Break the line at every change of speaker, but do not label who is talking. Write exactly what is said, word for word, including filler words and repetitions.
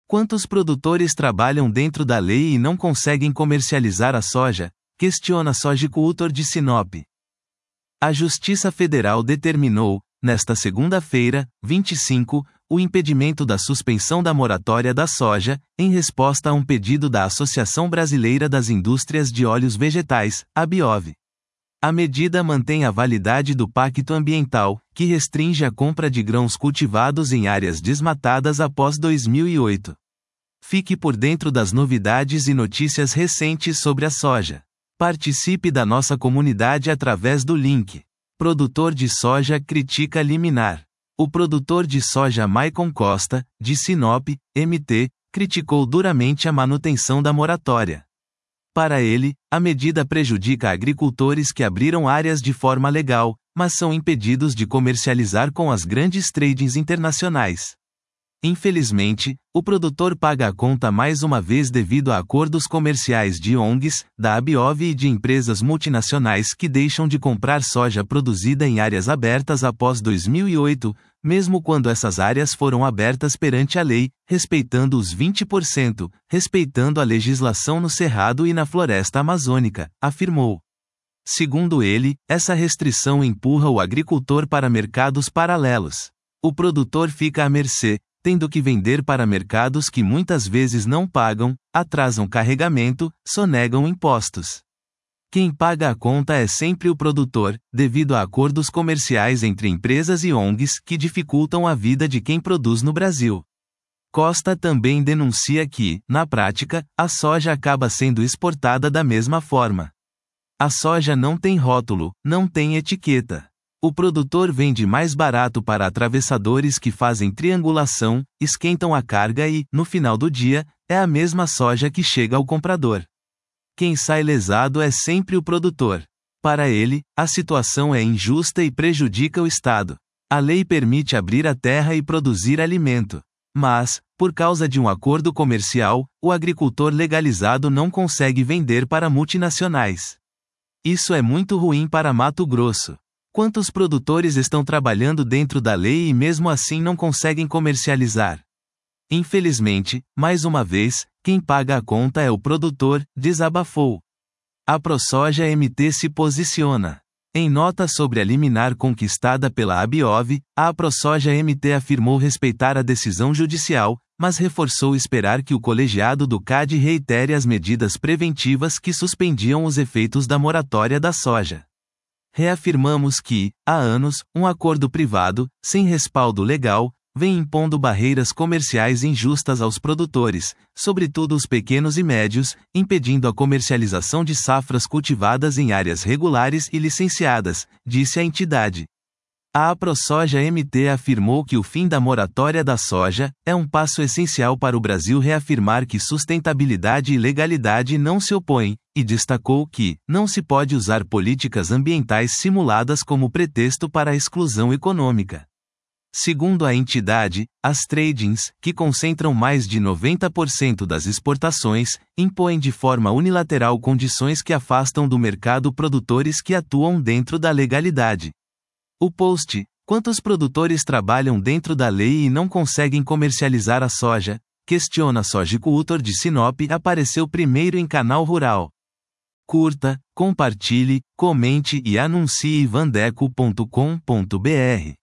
Quantos produtores trabalham dentro da lei e não conseguem comercializar a soja? Questiona Sojicultor de Sinop. A Justiça Federal determinou, nesta segunda-feira, vinte e cinco, o impedimento da suspensão da moratória da soja, em resposta a um pedido da Associação Brasileira das Indústrias de Óleos Vegetais, A B I O V. A medida mantém a validade do Pacto Ambiental, que restringe a compra de grãos cultivados em áreas desmatadas após dois mil e oito. Fique por dentro das novidades e notícias recentes sobre a soja. Participe da nossa comunidade através do link. Produtor de soja critica liminar. O produtor de soja Maicon Costa, de Sinop, M T, criticou duramente a manutenção da moratória. Para ele, a medida prejudica agricultores que abriram áreas de forma legal, mas são impedidos de comercializar com as grandes tradings internacionais. Infelizmente, o produtor paga a conta mais uma vez devido a acordos comerciais de O N Gs, da A B I O V e de empresas multinacionais que deixam de comprar soja produzida em áreas abertas após dois mil e oito, mesmo quando essas áreas foram abertas perante a lei, respeitando os vinte por cento, respeitando a legislação no Cerrado e na Floresta Amazônica, afirmou. Segundo ele, essa restrição empurra o agricultor para mercados paralelos. O produtor fica à mercê, tendo que vender para mercados que muitas vezes não pagam, atrasam carregamento, sonegam impostos. Quem paga a conta é sempre o produtor, devido a acordos comerciais entre empresas e O N Gs que dificultam a vida de quem produz no Brasil. Costa também denuncia que, na prática, a soja acaba sendo exportada da mesma forma. A soja não tem rótulo, não tem etiqueta. O produtor vende mais barato para atravessadores que fazem triangulação, esquentam a carga e, no final do dia, é a mesma soja que chega ao comprador. Quem sai lesado é sempre o produtor. Para ele, a situação é injusta e prejudica o Estado. A lei permite abrir a terra e produzir alimento. Mas, por causa de um acordo comercial, o agricultor legalizado não consegue vender para multinacionais. Isso é muito ruim para Mato Grosso. Quantos produtores estão trabalhando dentro da lei e mesmo assim não conseguem comercializar? Infelizmente, mais uma vez, quem paga a conta é o produtor, desabafou. A ProSoja M T se posiciona. Em nota sobre a liminar conquistada pela A B I O V, a ProSoja M T afirmou respeitar a decisão judicial, mas reforçou esperar que o colegiado do C A D reitere as medidas preventivas que suspendiam os efeitos da moratória da soja. Reafirmamos que, há anos, um acordo privado, sem respaldo legal, vem impondo barreiras comerciais injustas aos produtores, sobretudo os pequenos e médios, impedindo a comercialização de safras cultivadas em áreas regulares e licenciadas, disse a entidade. A ProSoja M T afirmou que o fim da moratória da soja é um passo essencial para o Brasil reafirmar que sustentabilidade e legalidade não se opõem, e destacou que não se pode usar políticas ambientais simuladas como pretexto para a exclusão econômica. Segundo a entidade, as tradings, que concentram mais de noventa por cento das exportações, impõem de forma unilateral condições que afastam do mercado produtores que atuam dentro da legalidade. O post, quantos produtores trabalham dentro da lei e não conseguem comercializar a soja? Questiona Sojicultor de Sinop, apareceu primeiro em Canal Rural. Curta, compartilhe, comente e anuncie vandeco ponto com ponto br.